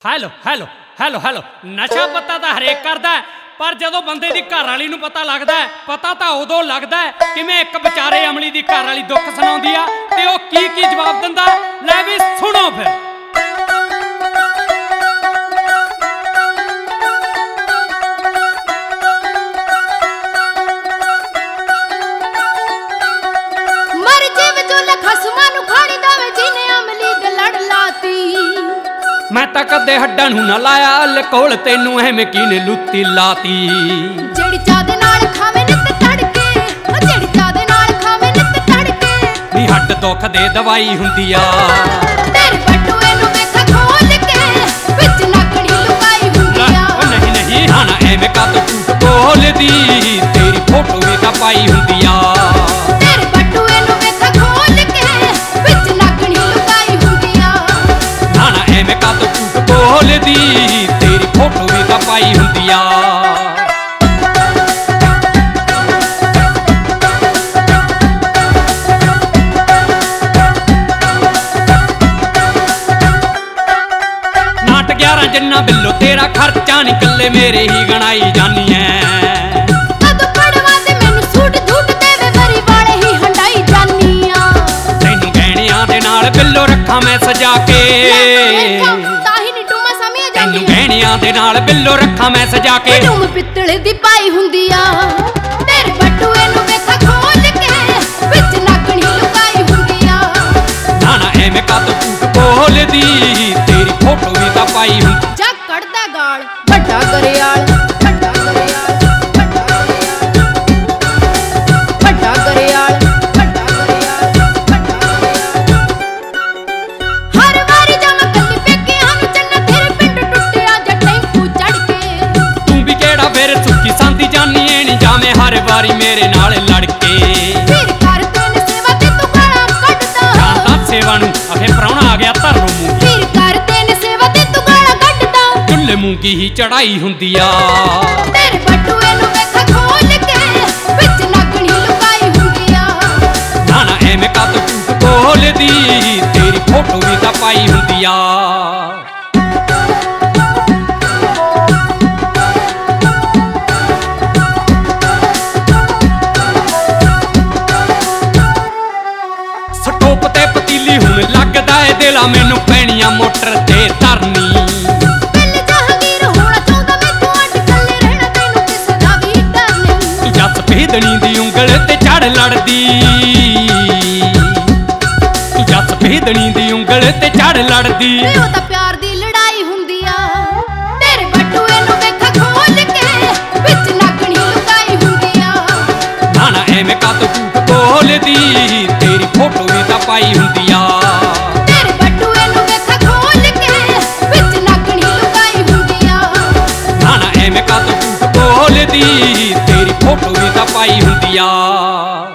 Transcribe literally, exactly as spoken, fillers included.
Hello hello hello hello ਨਸ਼ਾ ਪਤਾ ਤਾਂ ਹਰੇਕ ਕਰਦਾ, ਪਰ ਜਦੋਂ ਬੰਦੇ ਦੀ ਘਰ ਵਾਲੀ ਨੂੰ ਪਤਾ ਲੱਗਦਾ, ਪਤਾ ਤਾਂ ਉਦੋਂ ਲੱਗਦਾ ਕਿਵੇਂ ਇੱਕ ਵਿਚਾਰੇ ਅਮਲੀ ਦੀ ਘਰ ਵਾਲੀ ਦੁੱਖ ਸੁਣਾਉਂਦੀ ਆ ਤੇ ਉਹ ਕੀ ਕੀ ਜਵਾਬ ਦਿੰਦਾ। ਲੈ ਵੀ ਸੁਣੋ ਫਿਰ। मैं तां कदे हड्डां नूं ना लाया लकोल, तैनूं ऐवें किने लुत्ती लाती। जेड़ी चाह दे नाल खावे नित तड़के, ओ जेड़ी चाह दे नाल खावे नित तड़के, नी हड्ड दुख दे दवाई हुंदी आ। तेरे बटूए नूं वेखा खोल के विच नाकणी लुकाई हुंदी आ। ओ नहीं नहीं हां ना ऐवें कातों झूठ बोलदी, तेरी फोटो भी तां पाई हुंदी आ। तेरे बटूए नूं वेखा खोल के विच नाकणी लुकाई हुंदी आ। ना ना ऐवें कातों झूठ बोलदी, तेरी फोटो भी तां पाई हुंदी आ। जिन्ना बिल्लो तेरा खर्चा नहीं कल्ले मेरे ही गणाई जानी है। कदों पड़वा ते मैनू सूट झूट देवे वरी वाले ही हंडाई जानी आ। तैनू गहणियां दे नाल बिल्लो रखा मैं सजा के, ताही नी टूमा समझ जांदी। तैनू गहणियां दे नाल बिल्लो रखा मैं सजा के, टूम पित्तले दी पाई हुंदी आ। तेरे बटूए नूं वेखा खोल के विच नाकणी लुकाई हुंदी आ। ना ना ऐवें कातों झूठ बोलदी, तेरी फोटो भी तां पाई हुंदी। कड़दा गाल वड्डा गरियाल, वड्डा गरियाल, वड्डा गरियाल, वड्डा गरियाल, वड्डा गरियाल, वड्डा गरियाल। हर वारी जावां कल्ली पेकिआं नूं चन्ना, तेरे पिंड टुੱਟਿਆ जा टैंपू चढ़ के। तू भी केड़ा फिर सुखी सांदी जानी ऐ नी जावें हर वारी मेरे नाल लड़ के। फिर कर तैन सेवा ते तू गालां कड्डदा, जानदा सेवा नूं आखे प्राहुणा आ गया धर मूंगी। फिर कर तैन सेवा ते तू गालां कड्डदा, चुल्हे मूंगी ही चढ़ाई हुंदी आ। तेरे बटूए नूं वेखा खोल के विच नाकणी लुकाई हुंदी आ। ना ना ऐवें कातों झूठ बोलदी, तेरी फोटो भी तां पाई हुंदी आ। स्टोप ते पतीली हुण लगदा ए दिला मैनू पैणियां मोटर ते धरनी। बिल जहांगीर होना चाहुंदा मैथों अड्ड कल्ले रहना, तैनूं किसे दा भी डर नहीं। तू जस भेदनी दी उंगल ते चढ़ लड़दी, तू जस भेदनी दी उंगल ते चढ़ लड़दी। ते ओह तां प्यार दी लड़ाई हुंदी आ। तेरे बटूए नूं वेखा खोल के विच नाकणी लुकाई हुंदी आ। ना ना ऐवें कातों झूठ बोलदी, तेरी फोटो भी तां पाई हुंदी आ। तेरे बटूए नूं वेखा खोल के विच नाकणी लुकाई हुंदी आ। ना ना ऐवें कातों झूठ बोलदी, तेरी फोटो भी तां पाई हुंदी आ।